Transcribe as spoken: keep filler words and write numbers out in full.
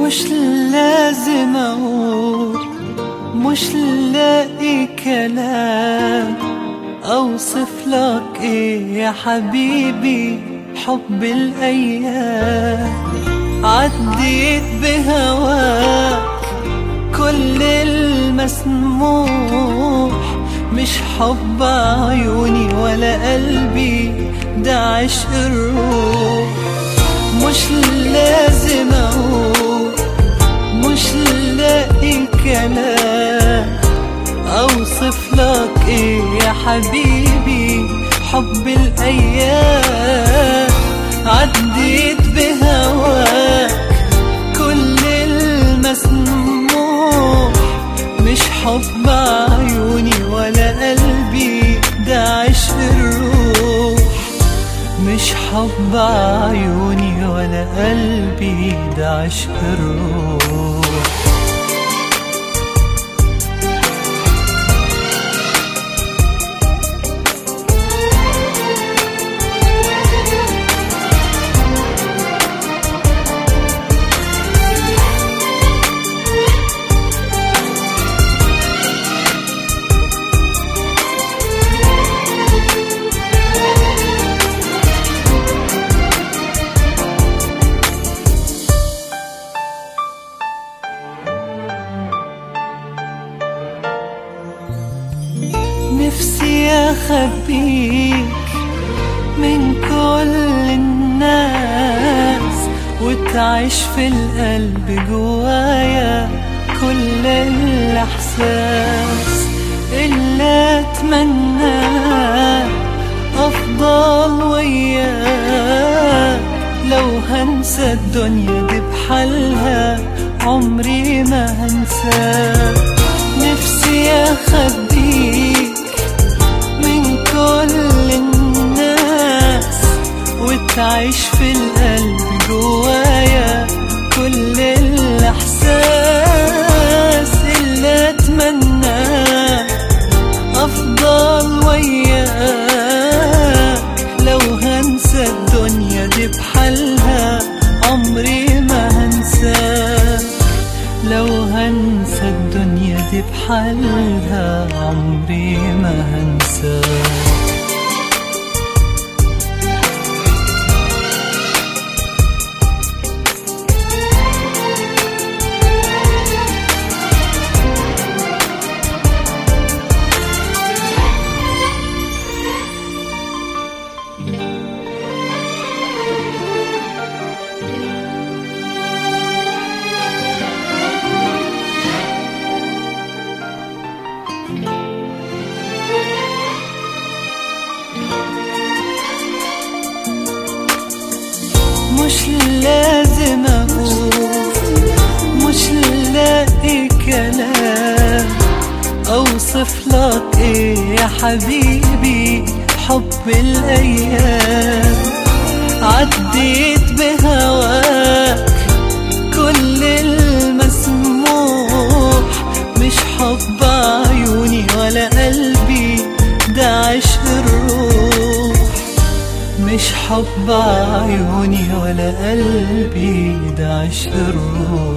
مش لازم اقول، مش لاقي كلام اوصف لك ايه يا حبيبي حب الايام. عديت بهواك كل المسموح، مش حب عيوني ولا قلبي ده عشق الروح. مش لازم اقول، مش لاقي كلام اوصف لك ايه يا حبيبي حب الايام. عديت بهواك كل المسموح، مش حب عيوني ولا قلبي ده عشق الروح. مش حب عيوني ولا قلبي ده عشق الروح. نفسي أخبيك من كل الناس، وتعيش في القلب جوايا كل الإحساس اللي أتمناه. أفضل وياك لو هنسى الدنيا دي بحالها عمري ما هنساك. نفسي أخبيك من كل الناس، وتعيش في القلب جوايا كل الإحساس اللي أتمناه. أفضل وياك لو هنسى الدنيا دي بحالها عمري ما هنساك. لو هنسى الدنيا دي بحالها عمري ما هنساك. مش لازم اقول، مش لاقي كلام اوصف لك ايه يا حبيبي حب الايام. عديت بهواك كل المسموح، مش حب عيوني ولا قلبي ده عشق الروح. مش حب عيوني ولا قلبي ده عشق الروح.